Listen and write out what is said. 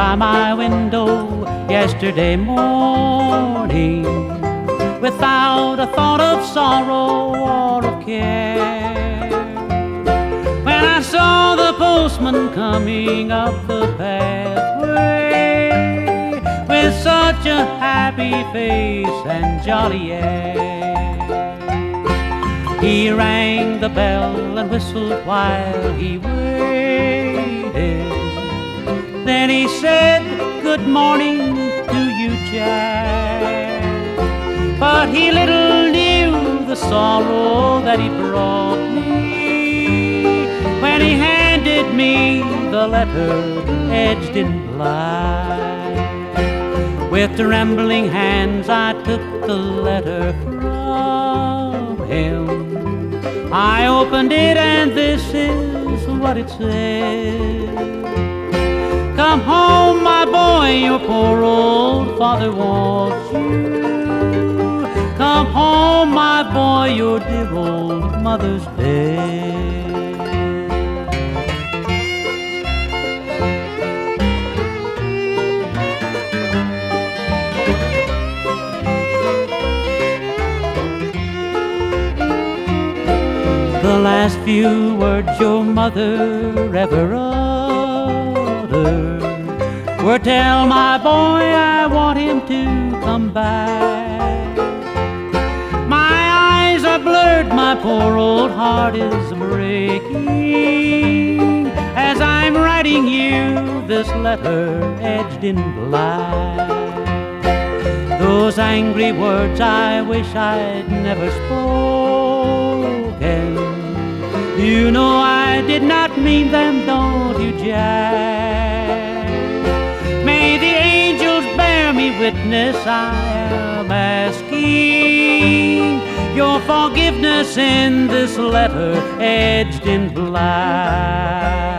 by my window yesterday morning, without a thought of sorrow or of care. When I saw the postman coming up the pathway with such a happy face and jolly air, he rang the bell and whistled while he waited. Then he said, "Good morning to you, Jack." But he little knew the sorrow that he brought me when he handed me the letter edged in black. With trembling hands I took the letter from him. I opened it and this is what it said. "Come home, my boy, your poor old father wants you. Come home, my boy, your dear old mother's dead." The last few words your mother ever uttered were, "Tell my boy I want him to come back." My eyes are blurred, my poor old heart is breaking as I'm writing you this letter edged in black. Those angry words I wish I'd never spoken. You know I did not mean them, don't you, Jack? May the angels bear me witness, I am asking your forgiveness in this letter edged in black.